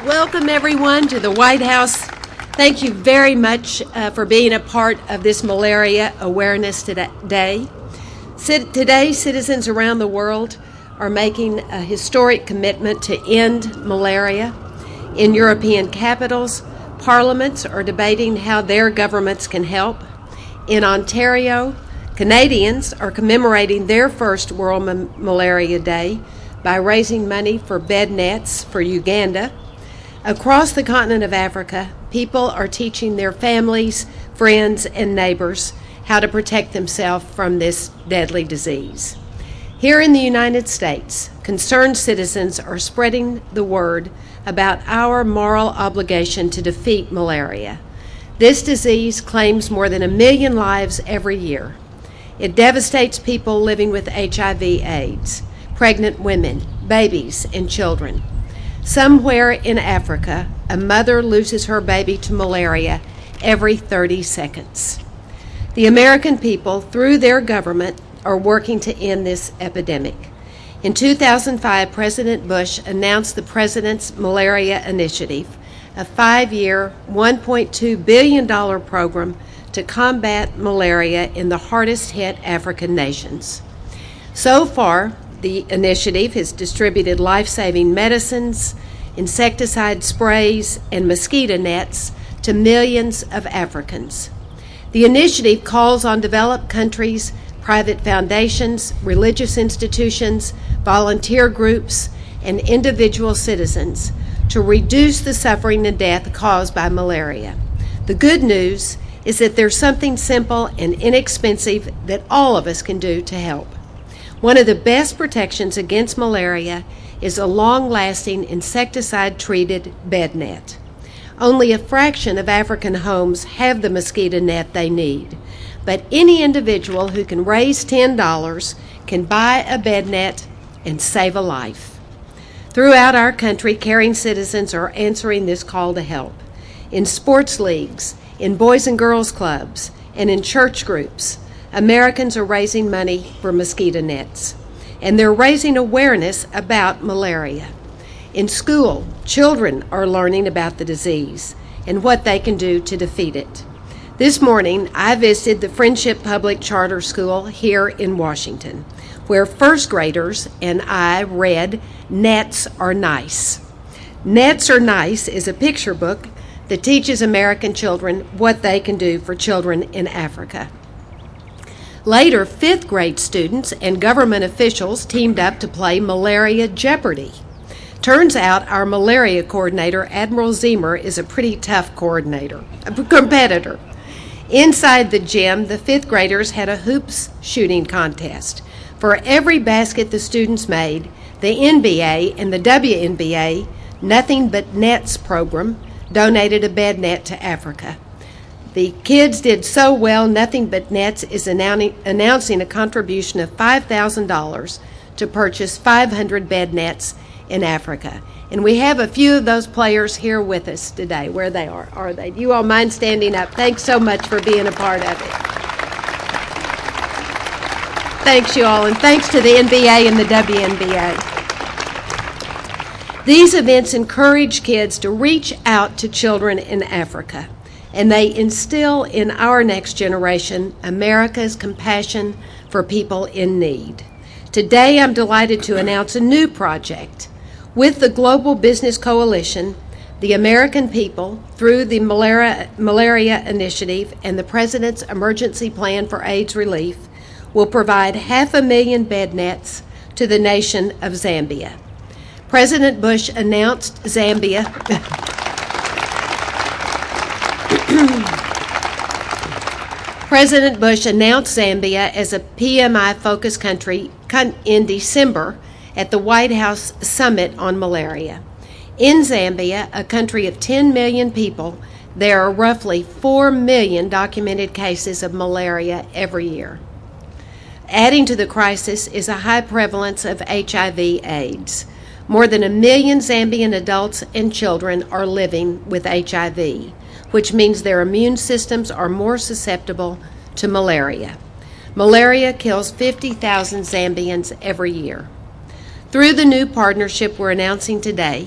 Welcome, everyone, to the White House. Thank you very much for being a part of this malaria awareness today. Today, citizens around the world are making a historic commitment to end malaria. In European capitals, parliaments are debating how their governments can help. In Ontario, Canadians are commemorating their first World Malaria Day by raising money for bed nets for Uganda. Across the continent of Africa, people are teaching their families, friends, and neighbors how to protect themselves from this deadly disease. Here in the United States, concerned citizens are spreading the word about our moral obligation to defeat malaria. This disease claims more than 1 million lives every year. It devastates people living with HIV/AIDS, pregnant women, babies, and children. Somewhere in Africa, a mother loses her baby to malaria every 30 seconds. The American people, through their government, are working to end this epidemic. In 2005, President Bush announced the President's Malaria Initiative, a 5-year, $1.2 billion program to combat malaria in the hardest-hit African nations. So far, the initiative has distributed life-saving medicines, insecticide sprays, and mosquito nets to millions of Africans. The initiative calls on developed countries, private foundations, religious institutions, volunteer groups, and individual citizens to reduce the suffering and death caused by malaria. The good news is that there's something simple and inexpensive that all of us can do to help. One of the best protections against malaria is a long-lasting insecticide-treated bed net. Only a fraction of African homes have the mosquito net they need, but any individual who can raise $10 can buy a bed net and save a life. Throughout our country, caring citizens are answering this call to help. In sports leagues, in boys and girls clubs, and in church groups, Americans are raising money for mosquito nets, and they're raising awareness about malaria. In school, children are learning about the disease and what they can do to defeat it. This morning, I visited the Friendship Public Charter School here in Washington, where first graders and I read Nets Are Nice. Nets Are Nice is a picture book that teaches American children what they can do for children in Africa. Later, fifth grade students and government officials teamed up to play Malaria Jeopardy! Turns out our malaria coordinator, Admiral Zimmer, is a pretty tough competitor. Inside the gym, the fifth graders had a hoops shooting contest. For every basket the students made, the NBA and the WNBA, Nothing But Nets program, donated a bed net to Africa. The kids did so well, Nothing But Nets is announcing a contribution of $5,000 to purchase 500 bed nets in Africa. And we have a few of those players here with us today. Where they are they? Do you all mind standing up? Thanks so much for being a part of it. Thanks, you all, and thanks to the NBA and the WNBA. These events encourage kids to reach out to children in Africa, and they instill in our next generation America's compassion for people in need. Today, I'm delighted to announce a new project. With the Global Business Coalition, the American people, through the Malaria Initiative and the President's Emergency Plan for AIDS Relief, will provide 500,000 bed nets to the nation of Zambia. President Bush announced Zambia President Bush announced Zambia as a PMI-focused country in December at the White House Summit on Malaria. In Zambia, a country of 10 million people, there are roughly 4 million documented cases of malaria every year. Adding to the crisis is a high prevalence of HIV/AIDS. More than 1 million Zambian adults and children are living with HIV, which means their immune systems are more susceptible to malaria. Malaria kills 50,000 Zambians every year. Through the new partnership we're announcing today,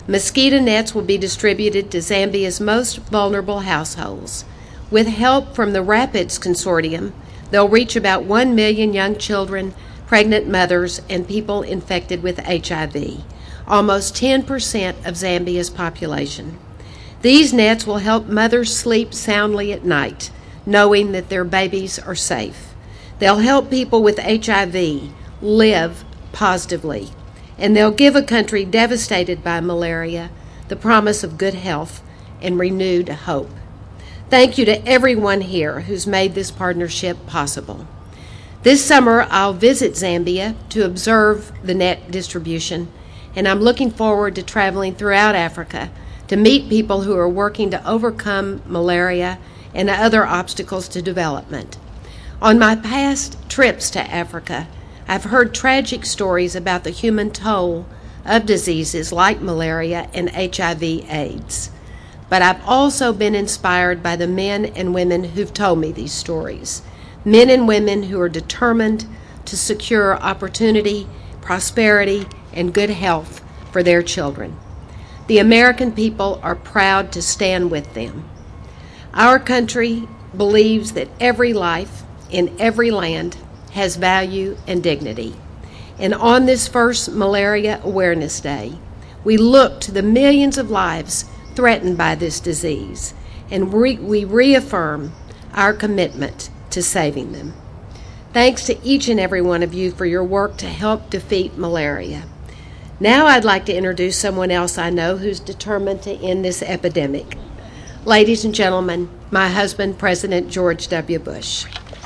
Mosquito nets will be distributed to Zambia's most vulnerable households. With help from the RAPIDS Consortium, they'll reach about 1 million young children, pregnant mothers, and people infected with HIV, almost 10% of Zambia's population. These nets will help mothers sleep soundly at night, knowing that their babies are safe. They'll help people with HIV live positively, and they'll give a country devastated by malaria the promise of good health and renewed hope. Thank you to everyone here who's made this partnership possible. This summer, I'll visit Zambia to observe the net distribution, and I'm looking forward to traveling throughout Africa to meet people who are working to overcome malaria and other obstacles to development. On my past trips to Africa, I've heard tragic stories about the human toll of diseases like malaria and HIV/AIDS. But I've also been inspired by the men and women who've told me these stories. Men and women who are determined to secure opportunity, prosperity, and good health for their children. The American people are proud to stand with them. Our country believes that every life in every land has value and dignity. And on this first Malaria Awareness Day, we look to the millions of lives threatened by this disease, and we reaffirm our commitment to saving them. Thanks to each and every one of you for your work to help defeat malaria. Now I'd like to introduce someone else I know who's determined to end this epidemic. Ladies and gentlemen, my husband, President George W. Bush.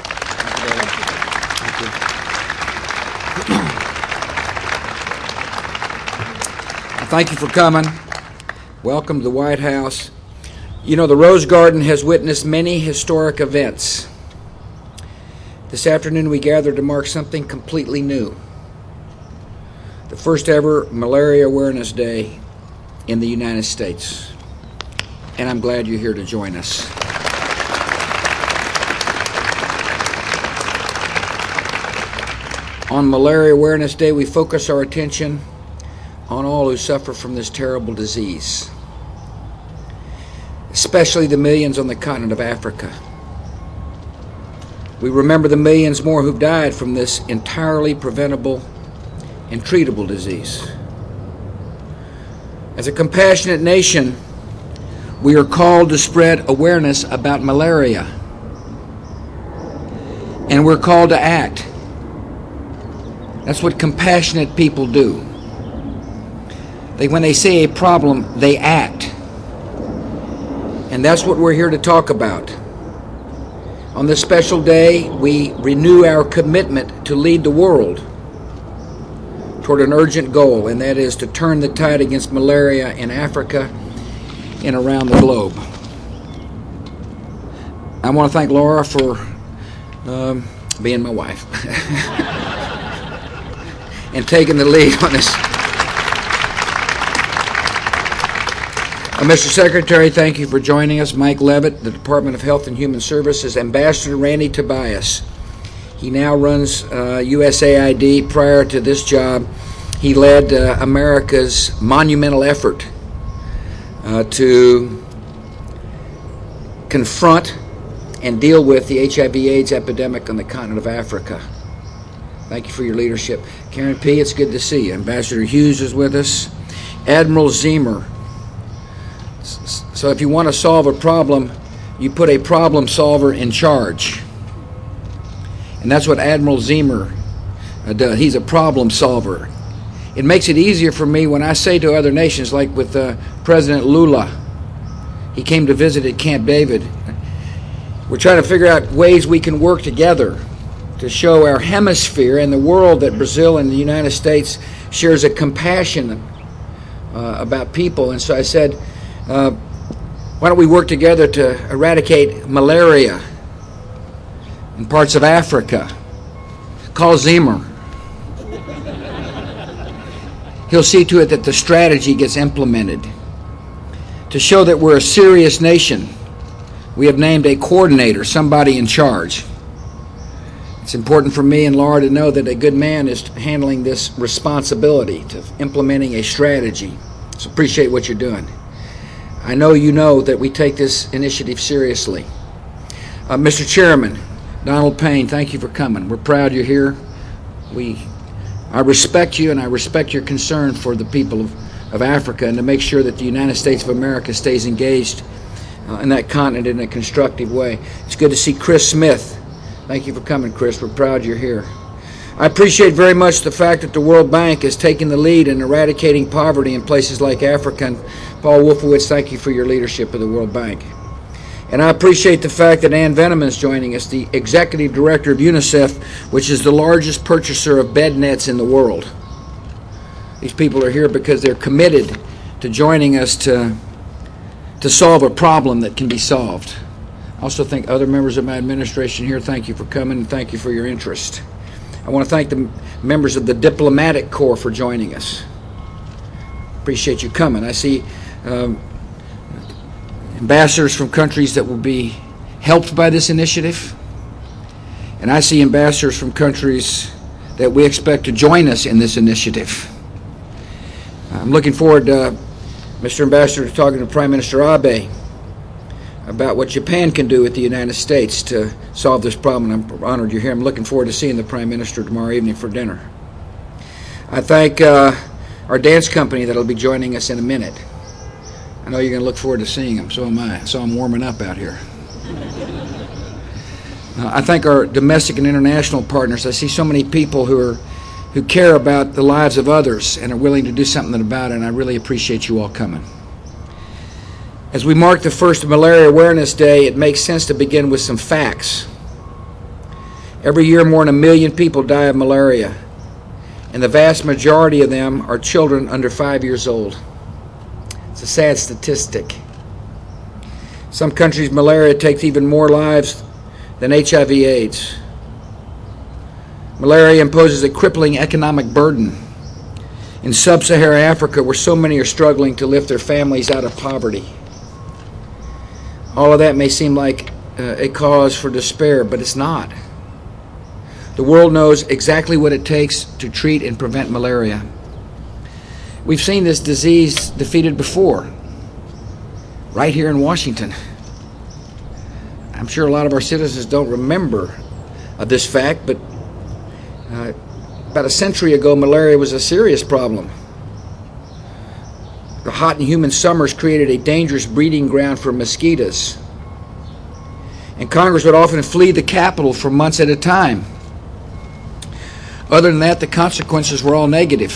Thank you for coming. Welcome to the White House. You know, the Rose Garden has witnessed many historic events. This afternoon we gathered to mark something completely new. The first ever Malaria Awareness Day in the United States. And I'm glad you're here to join us. On Malaria Awareness Day, we focus our attention on all who suffer from this terrible disease, especially the millions on the continent of Africa. We remember the millions more who've died from this entirely preventable and treatable disease. As a compassionate nation, we are called to spread awareness about malaria, and we're called to act. That's what compassionate people do. When they see a problem, they act. And that's what we're here to talk about. On this special day, we renew our commitment to lead the world toward an urgent goal, and that is to turn the tide against malaria in Africa and around the globe. I want to thank Laura for being my wife and taking the lead on this. Mr. Secretary, thank you for joining us. Mike Levitt, the Department of Health and Human Services. Ambassador Randy Tobias. He now runs USAID. Prior to this job, he led America's monumental effort to confront and deal with the HIV/AIDS epidemic on the continent of Africa. Thank you for your leadership. Karen P., it's good to see you. Ambassador Hughes is with us. Admiral Ziemer. So if you want to solve a problem, you put a problem solver in charge. And that's what Admiral Ziemer does. He's a problem solver. It makes it easier for me when I say to other nations, like with President Lula, he came to visit at Camp David. We're trying to figure out ways we can work together to show our hemisphere and the world that Brazil and the United States shares a compassion about people. And so I said, why don't we work together to eradicate malaria in parts of Africa? Call Ziemer. He'll see to it that the strategy gets implemented. To show that we're a serious nation, we have named a coordinator, somebody in charge. It's important for me and Laura to know that a good man is handling this responsibility to implementing a strategy. So appreciate what you're doing. I know you know that we take this initiative seriously. Mr. Chairman, Donald Payne, thank you for coming. We're proud you're here. I respect you, and I respect your concern for the people of Africa, and to make sure that the United States of America stays engaged in that continent in a constructive way. It's good to see Chris Smith. Thank you for coming, Chris. We're proud you're here. I appreciate very much the fact that the World Bank is taking the lead in eradicating poverty in places like Africa. And Paul Wolfowitz, thank you for your leadership of the World Bank. And I appreciate the fact that Ann Veneman is joining us, the Executive Director of UNICEF, which is the largest purchaser of bed nets in the world. These people are here because they're committed to joining us to solve a problem that can be solved. I also thank other members of my administration here. Thank you for coming, and thank you for your interest. I want to thank the members of the Diplomatic Corps for joining us. Appreciate you coming. I see ambassadors from countries that will be helped by this initiative, and I see ambassadors from countries that we expect to join us in this initiative. I'm looking forward, Mr. Ambassador, to talking to Prime Minister Abe about what Japan can do with the United States to solve this problem. I'm honored you're here. I'm looking forward to seeing the Prime Minister tomorrow evening for dinner. I thank our dance company that will be joining us in a minute. I know you're going to look forward to seeing them. So am I. So I'm warming up out here. I thank our domestic and international partners. I see so many people who care about the lives of others and are willing to do something about it, and I really appreciate you all coming. As we mark the first Malaria Awareness Day, it makes sense to begin with some facts. Every year, more than 1 million people die of malaria, and the vast majority of them are children under 5 years old. It's a sad statistic. Some countries, malaria takes even more lives than HIV/AIDS. Malaria imposes a crippling economic burden in sub-Saharan Africa, where so many are struggling to lift their families out of poverty. All of that may seem like a cause for despair, but it's not. The world knows exactly what it takes to treat and prevent malaria. We've seen this disease defeated before, right here in Washington. I'm sure a lot of our citizens don't remember this fact, but about a century ago, malaria was a serious problem. The hot and humid summers created a dangerous breeding ground for mosquitoes. And Congress would often flee the Capitol for months at a time. Other than that, the consequences were all negative.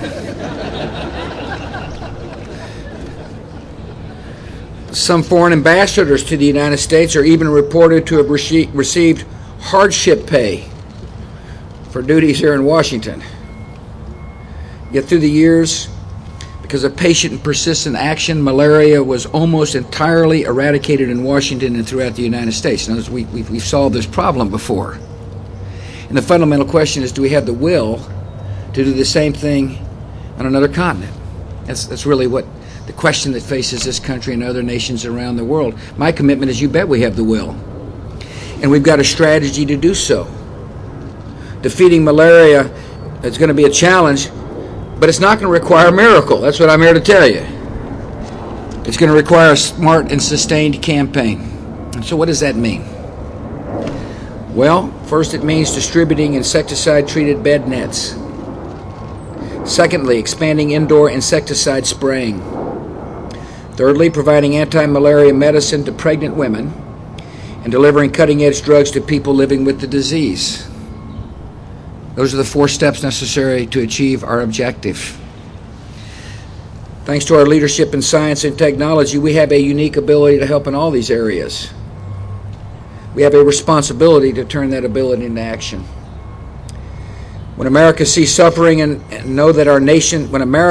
Some foreign ambassadors to the United States are even reported to have received hardship pay for duties here in Washington. Yet through the years, because of patient and persistent action, malaria was almost entirely eradicated in Washington and throughout the United States. In other words, we've solved this problem before. And the fundamental question is, do we have the will to do the same thing on another continent? That's really what the question that faces this country and other nations around the world. My commitment is, you bet we have the will. And we've got a strategy to do so. Defeating malaria is going to be a challenge, but it's not going to require a miracle. That's what I'm here to tell you. It's going to require a smart and sustained campaign. And so what does that mean? Well, first it means distributing insecticide-treated bed nets. Secondly, expanding indoor insecticide spraying. Thirdly, providing anti-malaria medicine to pregnant women and delivering cutting-edge drugs to people living with the disease. Those are the 4 steps necessary to achieve our objective. Thanks to our leadership in science and technology, we have a unique ability to help in all these areas. We have a responsibility to turn that ability into action. When Americans see suffering and know that our nation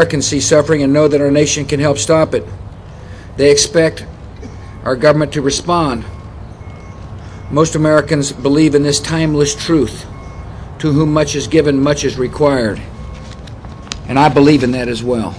can help stop it, they expect our government to respond. Most Americans believe in this timeless truth: to whom much is given, much is required. And I believe in that as well.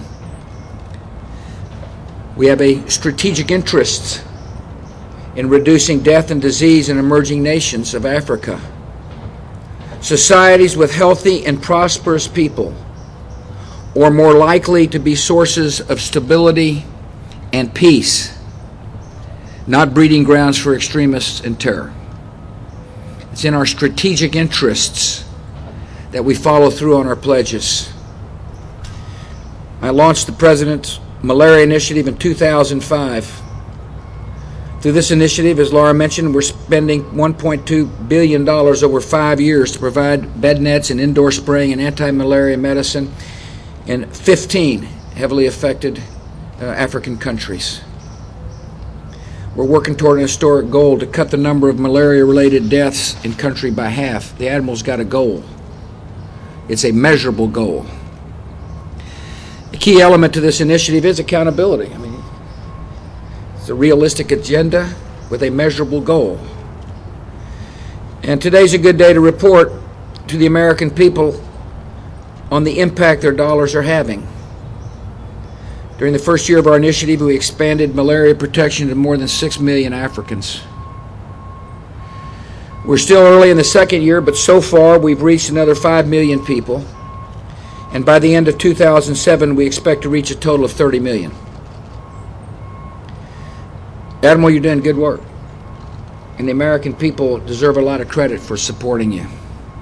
We have a strategic interest in reducing death and disease in emerging nations of Africa. Societies with healthy and prosperous people or more likely to be sources of stability and peace, not breeding grounds for extremists and terror. It's in our strategic interests that we follow through on our pledges. I launched the President's Malaria Initiative in 2005. Through this initiative, as Laura mentioned, we're spending $1.2 billion over 5 years to provide bed nets and indoor spraying and anti-malaria medicine in 15 heavily affected African countries. We're working toward an historic goal to cut the number of malaria-related deaths in country by half. The Admiral's got a goal. It's a measurable goal. A key element to this initiative is accountability. It's a realistic agenda with a measurable goal. And today's a good day to report to the American people on the impact their dollars are having. During the first year of our initiative, we expanded malaria protection to more than 6 million Africans. We're still early in the second year, but so far we've reached another 5 million people. And by the end of 2007, we expect to reach a total of 30 million. Admiral, you're doing good work. And the American people deserve a lot of credit for supporting you.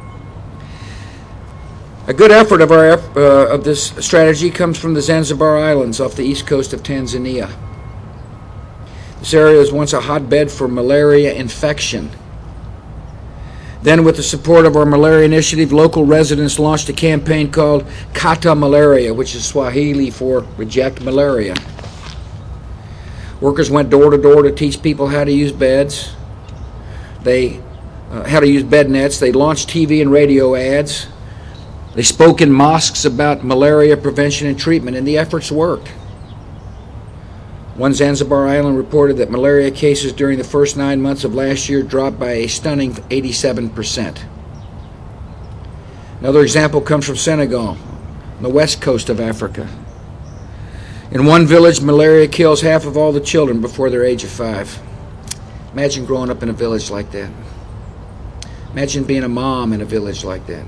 A good effort of this strategy comes from the Zanzibar Islands off the east coast of Tanzania. This area was once a hotbed for malaria infection. Then, with the support of our malaria initiative, local residents launched a campaign called Kata Malaria, which is Swahili for reject malaria. Workers went door to door to teach people how to use beds. How to use bed nets. They launched TV and radio ads. They spoke in mosques about malaria prevention and treatment, and the efforts worked. One Zanzibar island reported that malaria cases during the first 9 months of last year dropped by a stunning 87%. Another example comes from Senegal, on the west coast of Africa. In one village, malaria kills half of all the children before their age of 5. Imagine growing up in a village like that. Imagine being a mom in a village like that.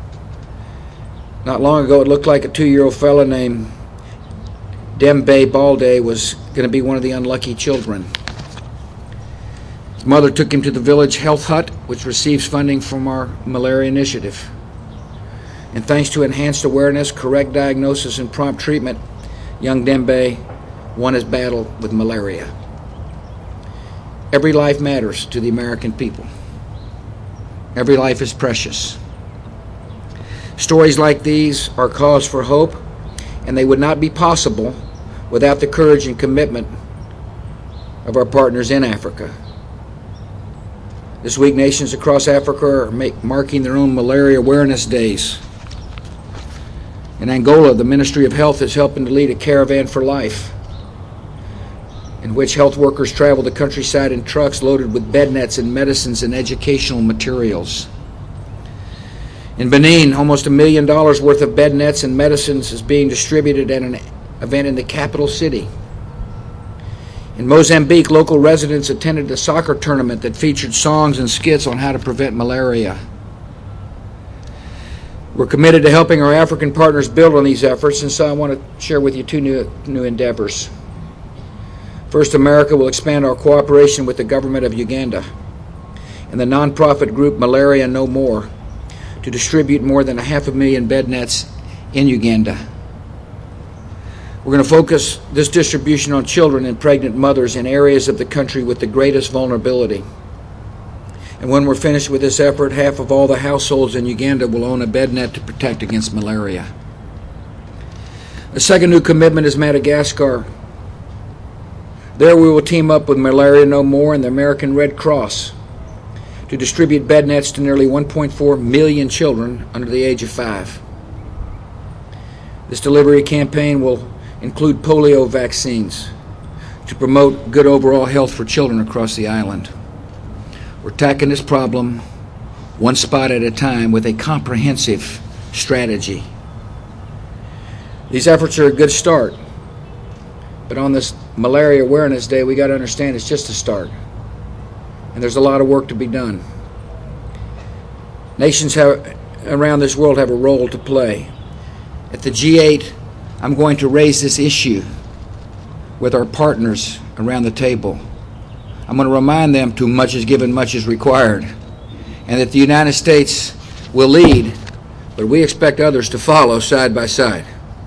Not long ago, it looked like a 2-year-old fella named Dembe Balde was going to be one of the unlucky children. His mother took him to the village health hut, which receives funding from our malaria initiative. And thanks to enhanced awareness, correct diagnosis, and prompt treatment, young Dembe won his battle with malaria. Every life matters to the American people. Every life is precious. Stories like these are cause for hope, and they would not be possible without the courage and commitment of our partners in Africa. This week, nations across Africa are marking their own malaria awareness days. In Angola, the Ministry of Health is helping to lead a caravan for life, in which health workers travel the countryside in trucks loaded with bed nets and medicines and educational materials. In Benin, almost $1 million worth of bed nets and medicines is being distributed at an event in the capital city. In Mozambique, local residents attended a soccer tournament that featured songs and skits on how to prevent malaria. We're committed to helping our African partners build on these efforts, and so I want to share with you two new endeavors. First, America will expand our cooperation with the government of Uganda and the nonprofit group Malaria No More to distribute more than 500,000 bed nets in Uganda. We're going to focus this distribution on children and pregnant mothers in areas of the country with the greatest vulnerability. And when we're finished with this effort, half of all the households in Uganda will own a bed net to protect against malaria. The second new commitment is Madagascar. There we will team up with Malaria No More and the American Red Cross to distribute bed nets to nearly 1.4 million children under the age of 5. This delivery campaign will include polio vaccines to promote good overall health for children across the island. We're tackling this problem one spot at a time with a comprehensive strategy. These efforts are a good start, but on this Malaria Awareness Day, we got to understand it's just a start. And there's a lot of work to be done. Nations around this world have a role to play. At the G8 I'm going to raise this issue with our partners around the table. I'm going to remind them too much is given, much is required, and that the United States will lead, but we expect others to follow side by side.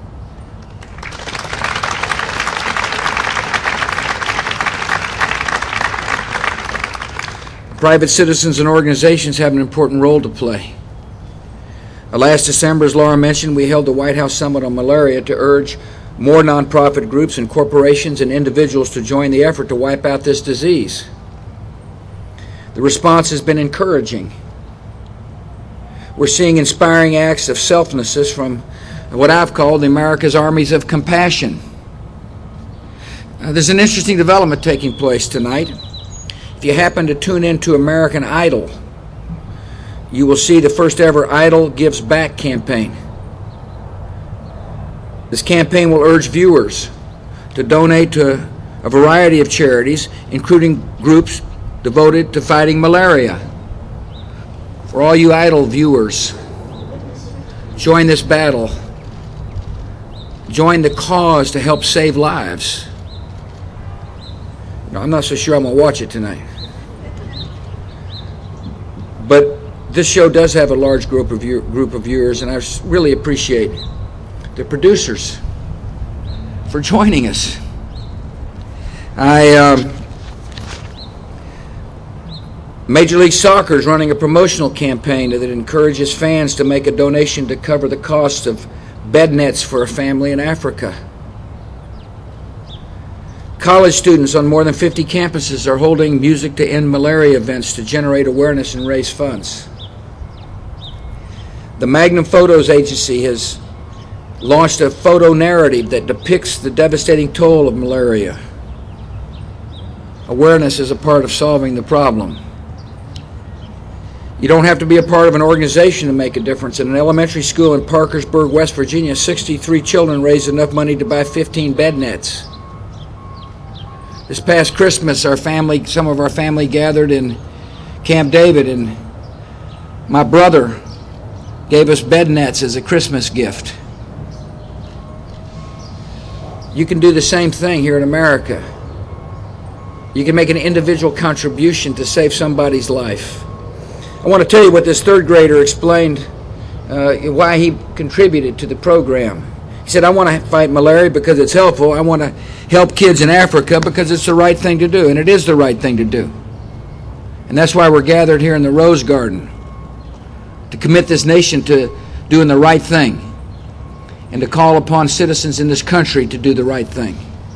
Private citizens and organizations have an important role to play. Last December, as Laura mentioned, we held the White House Summit on Malaria to urge more nonprofit groups and corporations and individuals to join the effort to wipe out this disease. The response has been encouraging. We're seeing inspiring acts of selflessness from what I've called America's armies of compassion. There's an interesting development taking place tonight. If you happen to tune into American Idol, you will see the first ever Idol Gives Back campaign. This campaign will urge viewers to donate to a variety of charities, including groups devoted to fighting malaria. For all you Idol viewers, join this battle. Join the cause to help save lives. Now, I'm not so sure I'm going to watch it tonight. But this show does have a large group of viewers, and I really appreciate the producers for joining us. Major League Soccer is running a promotional campaign that encourages fans to make a donation to cover the cost of bed nets for a family in Africa. College students on more than 50 campuses are holding Music to End Malaria events to generate awareness and raise funds. The Magnum Photos Agency has launched a photo narrative that depicts the devastating toll of malaria. Awareness is a part of solving the problem. You don't have to be a part of an organization to make a difference. In an elementary school in Parkersburg, West Virginia, 63 children raised enough money to buy 15 bed nets. This past Christmas, some of our family gathered in Camp David, and my brother gave us bed nets as a Christmas gift. You can do the same thing here in America. You can make an individual contribution to save somebody's life. I want to tell you what this third grader explained, why he contributed to the program. He said, I want to fight malaria because it's helpful. I want to help kids in Africa because it's the right thing to do, and it is the right thing to do. And that's why we're gathered here in the Rose Garden, to commit this nation to doing the right thing and to call upon citizens in this country to do the right thing.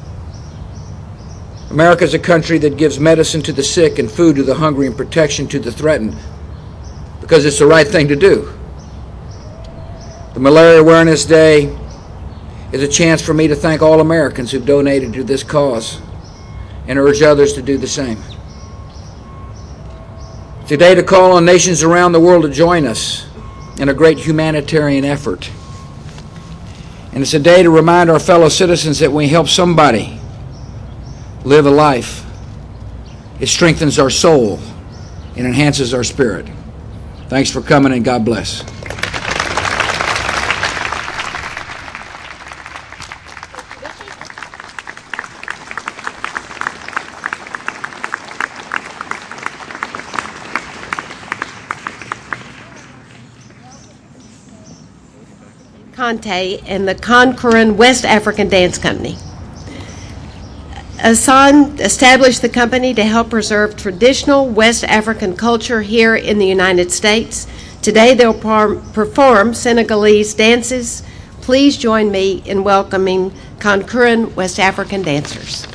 America is a country that gives medicine to the sick and food to the hungry and protection to the threatened because it's the right thing to do. The Malaria Awareness Day is a chance for me to thank all Americans who've donated to this cause and urge others to do the same. Today, to call on nations around the world to join us in a great humanitarian effort. And it's a day to remind our fellow citizens that when we help somebody live a life, it strengthens our soul and enhances our spirit. Thanks for coming, and God bless. Conte and the Concurrent West African Dance Company. Hassan established the company to help preserve traditional West African culture here in the United States. Today they'll perform Senegalese dances. Please join me in welcoming Concurrent West African dancers.